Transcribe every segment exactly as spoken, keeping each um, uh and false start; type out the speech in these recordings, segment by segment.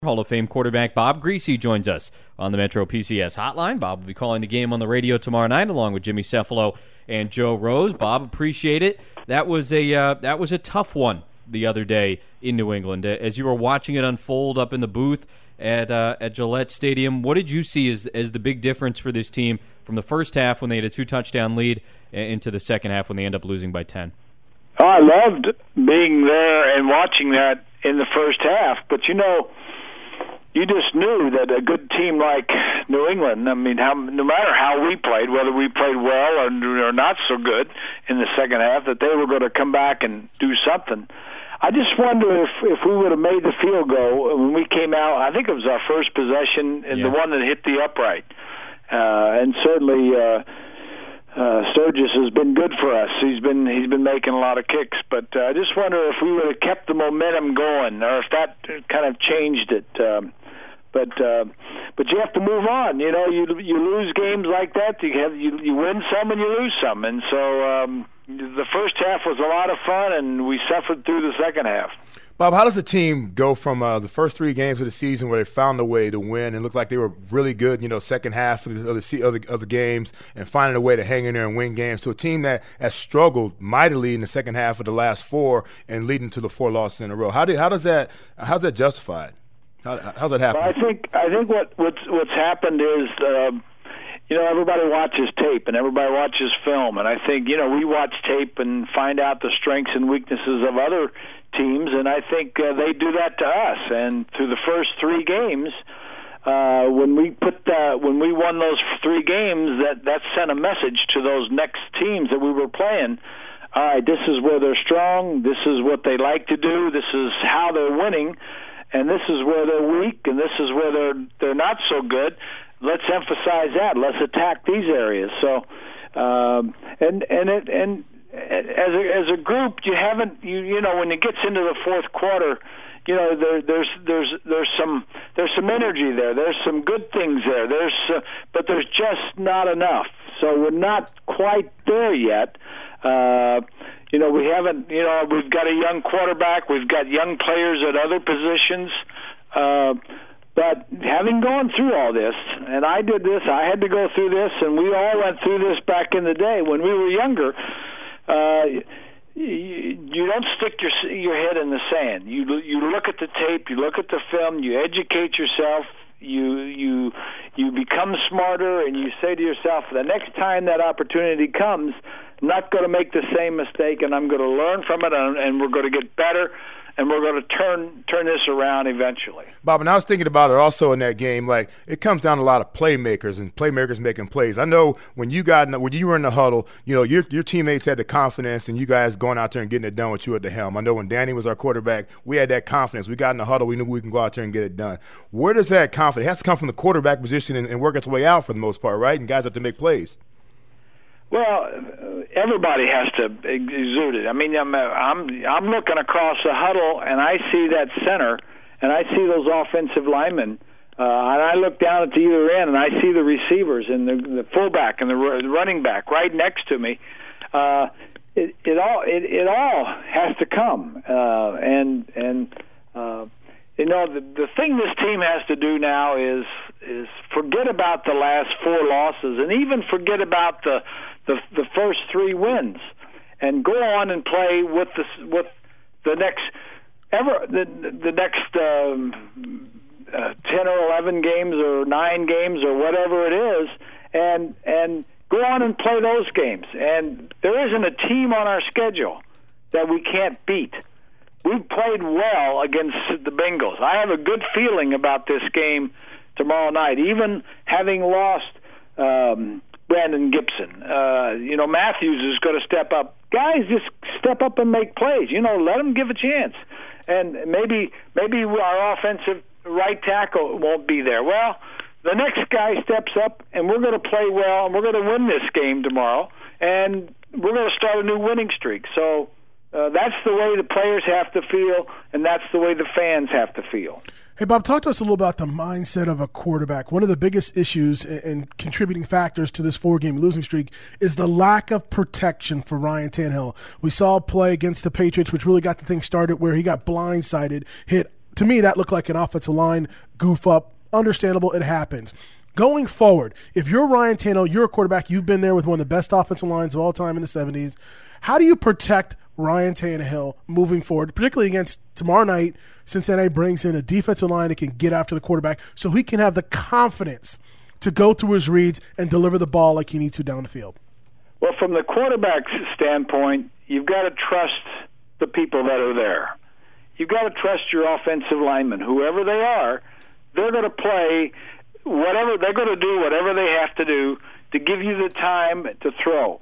Hall of Fame quarterback Bob Griese joins us on the Metro P C S hotline. Bob will be calling the game on the radio tomorrow night along with Jimmy Cefalo and Joe Rose. Bob, appreciate it. That was a uh, that was a tough one the other day in New England. As you were watching it unfold up in the booth at uh, at Gillette Stadium, what did you see as as the big difference for this team from the first half when they had a two-touchdown lead into the second half when they end up losing by ten? Oh, I loved being there and watching that in the first half, but you know, you just knew that a good team like New England, I mean, how, no matter how we played, whether we played well or, or not so good in the second half, that they were going to come back and do something. I just wonder if, if we would have made the field goal when we came out. I think it was our first possession and yeah. the one that hit the upright. Uh, and certainly uh, uh, Sturgis has been good for us. He's been he's been making a lot of kicks. But uh, I just wonder if we would have kept the momentum going or if that kind of changed it. Um, But uh, but you have to move on. You know, you you lose games like that. You have you you win some and you lose some. And so um, the first half was a lot of fun, and we suffered through the second half. Bob, how does a team go from uh, the first three games of the season where they found a way to win and looked like they were really good, you know, second half of the, of the, of the, of the games and finding a way to hang in there and win games, to a team that has struggled mightily in the second half of the last four and leading to the four losses in a row? How do, how does that how's that justified? How, how's that happen? Well, I think I think what what's what's happened is, uh, you know, everybody watches tape and everybody watches film, and I think, you know, we watch tape and find out the strengths and weaknesses of other teams, and I think uh, they do that to us. And through the first three games, uh, when we put uh, when we won those three games, that that sent a message to those next teams that we were playing. All right, this is where they're strong. This is what they like to do. This is how they're winning. And this is where they're weak, and this is where they're they're not so good. Let's emphasize that. Let's attack these areas. So, um, and and it and as a, as a group, you haven't you you know when it gets into the fourth quarter, you know there there's there's there's some there's some energy there. There's some good things there. There's uh, but there's just not enough. So we're not quite there yet. Uh, You know, we haven't, you know, we've got a young quarterback. We've got young players at other positions. Uh, but having gone through all this, and I did this, I had to go through this, and we all went through this back in the day. When we were younger, uh, you, you don't stick your your head in the sand. You you look at the tape, you look at the film, you educate yourself. You you you become smarter, and you say to yourself, the next time that opportunity comes, I'm not going to make the same mistake, and I'm going to learn from it, and, and we're going to get better, and we're going to turn turn this around eventually. Bob, and I was thinking about it also in that game, like it comes down to a lot of playmakers and playmakers making plays. I know when you got when you were in the huddle, you know, your your teammates had the confidence and you guys going out there and getting it done with you at the helm. I know when Danny was our quarterback, we had that confidence. We got in the huddle, we knew we can go out there and get it done. Where does that confidence? It has to come from the quarterback position and, and work its way out for the most part, right? And guys have to make plays. Well, everybody has to exude it. I mean, I'm I'm I'm looking across the huddle, and I see that center, and I see those offensive linemen, uh, and I look down at the other end, and I see the receivers and the, the fullback and the running back right next to me. Uh, it, it all it, it all has to come, uh, and and uh, you know the the thing this team has to do now is is forget about the last four losses, and even forget about the The, the first three wins, and go on and play with the with the next ever the the next um, uh, ten or eleven games or nine games or whatever it is, and and go on and play those games. And there isn't a team on our schedule that we can't beat. We've played well against the Bengals. I have a good feeling about this game tomorrow night, even having lost Um, Brandon Gibson. Uh, you know, Matthews is going to step up. Guys, just step up and make plays. You know, let them give a chance. And maybe maybe our offensive right tackle won't be there. Well, the next guy steps up, and we're going to play well, and we're going to win this game tomorrow, and we're going to start a new winning streak. So uh, that's the way the players have to feel, and that's the way the fans have to feel. Hey, Bob, talk to us a little about the mindset of a quarterback. One of the biggest issues and contributing factors to this four-game losing streak is the lack of protection for Ryan Tannehill. We saw a play against the Patriots, which really got the thing started, where he got blindsided, hit to me, that looked like an offensive line goof up. Understandable, it happens. Going forward, if you're Ryan Tannehill, you're a quarterback, you've been there with one of the best offensive lines of all time in the seventies. How do you protect Ryan Tannehill moving forward, particularly against tomorrow night? Cincinnati brings in a defensive line that can get after the quarterback so he can have the confidence to go through his reads and deliver the ball like he needs to down the field. Well, from the quarterback's standpoint, you've got to trust the people that are there. You've got to trust your offensive linemen, whoever they are. They're going to play whatever they're going to do, whatever they have to do to give you the time to throw.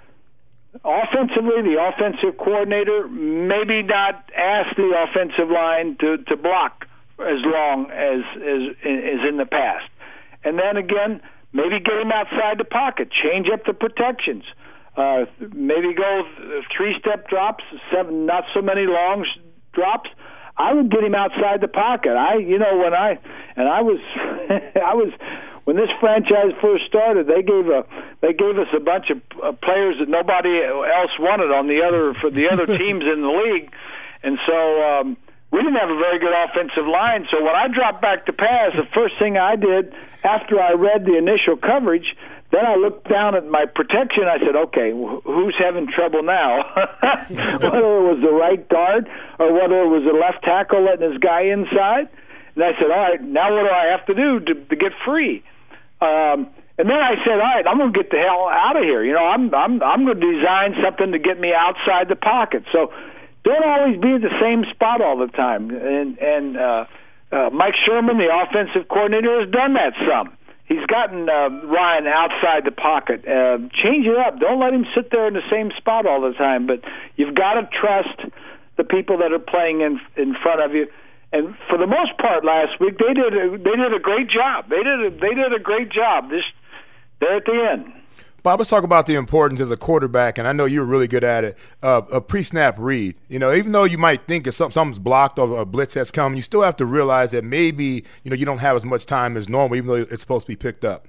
Offensively, the offensive coordinator maybe not ask the offensive line to, to block as long as, as as in the past. And then again, maybe get him outside the pocket, change up the protections. Uh, maybe go three-step drops, seven, not so many long drops. I would get him outside the pocket. I, you know, when I and I was, I was when this franchise first started. They gave a they gave us a bunch of uh, players that nobody else wanted on the other for the other teams in the league, and so um, we didn't have a very good offensive line. So when I dropped back to pass, the first thing I did after I read the initial coverage. Then I looked down at my protection. I said, okay, who's having trouble now? Whether it was the right guard or whether it was the left tackle letting his guy inside. And I said, all right, now what do I have to do to, to get free? Um, and then I said, all right, I'm going to get the hell out of here. You know, I'm I'm I'm going to design something to get me outside the pocket. So don't always be at the same spot all the time. And, and uh, uh, Mike Sherman, the offensive coordinator, has done that some. He's gotten uh, Ryan outside the pocket. Uh, change it up. Don't let him sit there in the same spot all the time. But you've got to trust the people that are playing in in front of you. And for the most part, last week they did a, they did a great job. They did a, they did a great job. This they're at the end. Bob, let's talk about the importance as a quarterback, and I know you're really good at it, uh, a pre-snap read. You know, even though you might think if something's blocked or a blitz has come, you still have to realize that maybe, you know, you don't have as much time as normal, even though it's supposed to be picked up.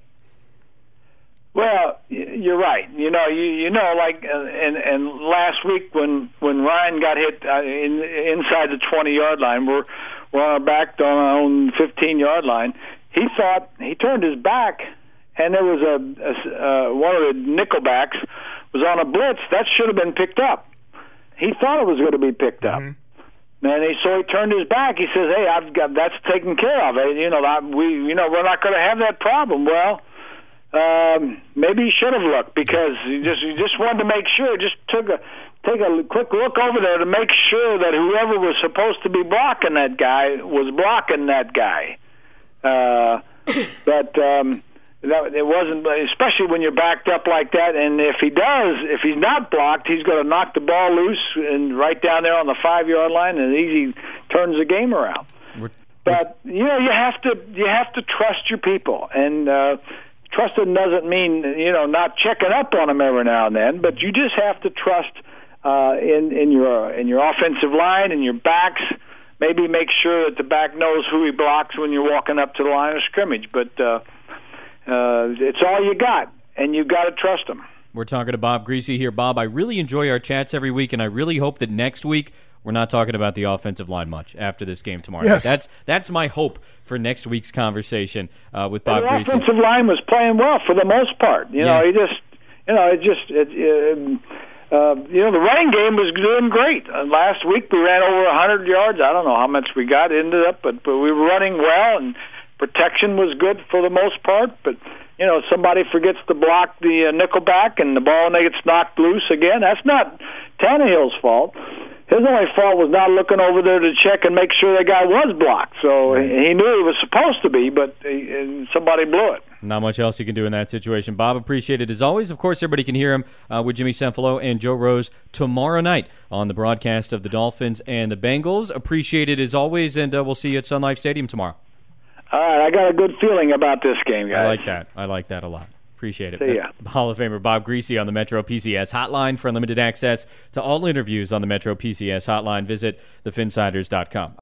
Well, you're right. You know, you you know, like, uh, and and last week when when Ryan got hit uh, in, inside the twenty-yard line, we're we're on our back on our own fifteen-yard line. He thought he turned his back. And there was a, a uh, one of the nickelbacks was on a blitz that should have been picked up. He thought it was going to be picked up, mm-hmm. and he, so he turned his back. He says, "Hey, I've got that's taken care of. You know, that we, you know, we're not going to have that problem." Well, um, maybe he should have looked because he just he just wanted to make sure. Just took a take a quick look over there to make sure that whoever was supposed to be blocking that guy was blocking that guy. Uh, but. Um, That, it wasn't, especially when you're backed up like that. And if he does, if he's not blocked, he's going to knock the ball loose and right down there on the five-yard line, and easy turns the game around. We're, but you know, you have to you have to trust your people, and uh, trusting doesn't mean you know not checking up on them every now and then, but you just have to trust uh, in in your in your offensive line and your backs. Maybe make sure that the back knows who he blocks when you're walking up to the line of scrimmage, but. Uh, Uh, it's all you got, and you've got to trust them. We're talking to Bob Griese here. Bob, I really enjoy our chats every week, and I really hope that next week we're not talking about the offensive line much after this game tomorrow. Yes. That's that's my hope for next week's conversation uh, with Bob and Griese. the offensive line was playing well for the most part. You know, yeah. he just, you know, it just, it, it, uh, you know, the running game was doing great. Uh, last week we ran over one hundred yards. I don't know how much we got, ended up, but, but we were running well, and protection was good for the most part, but you know somebody forgets to block the uh, nickelback and the ball gets knocked loose again. That's not Tannehill's fault. His only fault was not looking over there to check and make sure the guy was blocked. So he knew he was supposed to be, but he, somebody blew it. Not much else you can do in that situation. Bob, appreciate it as always. Of course, everybody can hear him uh, with Jimmy Cefalo and Joe Rose tomorrow night on the broadcast of the Dolphins and the Bengals. Appreciate it as always, and uh, we'll see you at Sun Life Stadium tomorrow. All right, I got a good feeling about this game, guys. I like that. I like that a lot. Appreciate it. See ya. Hall of Famer Bob Griese on the Metro P C S hotline. For unlimited access to all interviews on the Metro P C S hotline, visit the finsiders dot com.